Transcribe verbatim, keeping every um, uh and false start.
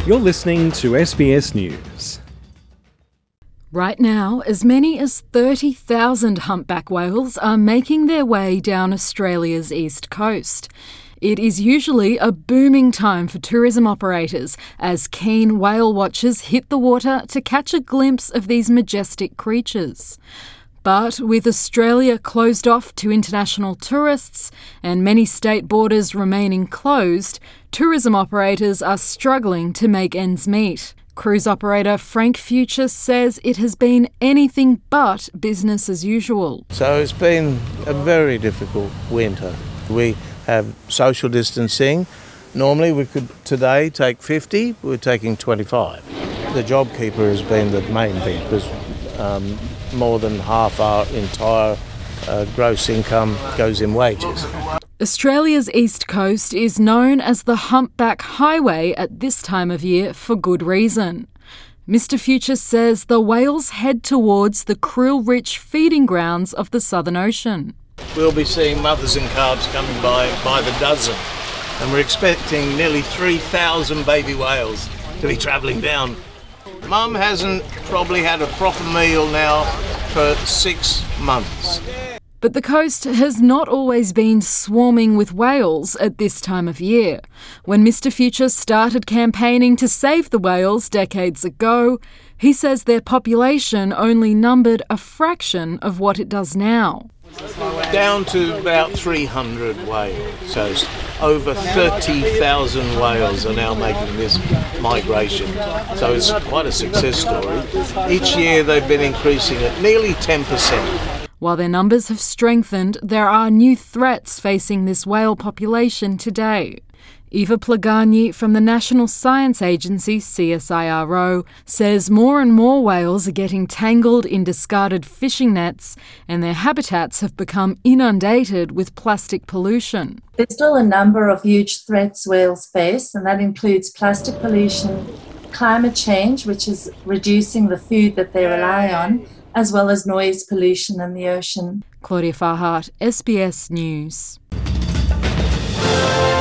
You're listening to S B S News. Right now, as many as thirty thousand humpback whales are making their way down Australia's east coast. It is usually a booming time for tourism operators as keen whale watchers hit the water to catch a glimpse of these majestic creatures. But with Australia closed off to international tourists and many state borders remaining closed, tourism operators are struggling to make ends meet. Cruise operator Frank Future says it has been anything but business as usual. So it's been a very difficult winter. We have social distancing. Normally we could today take fifty, we're taking twenty-five. The JobKeeper has been the main thing because um, more than half our entire uh, gross income goes in wages. Australia's east coast is known as the Humpback Highway at this time of year for good reason. Mister Future says the whales head towards the krill-rich feeding grounds of the Southern Ocean. We'll be seeing mothers and calves coming by by the dozen, and we're expecting nearly three thousand baby whales to be travelling down. Mum hasn't probably had a proper meal now for six months. But the coast has not always been swarming with whales at this time of year. When Mister Future started campaigning to save the whales decades ago, he says their population only numbered a fraction of what it does now. Down to about three hundred whales, so over thirty thousand whales are now making this migration. So it's quite a success story. Each year they've been increasing at nearly ten percent. While their numbers have strengthened, there are new threats facing this whale population today. Eva Plagani from the National Science Agency, C S I R O, says more and more whales are getting tangled in discarded fishing nets and their habitats have become inundated with plastic pollution. There's still a number of huge threats whales face, and that includes plastic pollution, climate change, which is reducing the food that they rely on, as well as noise pollution in the ocean. Claudia Farhart, S B S News.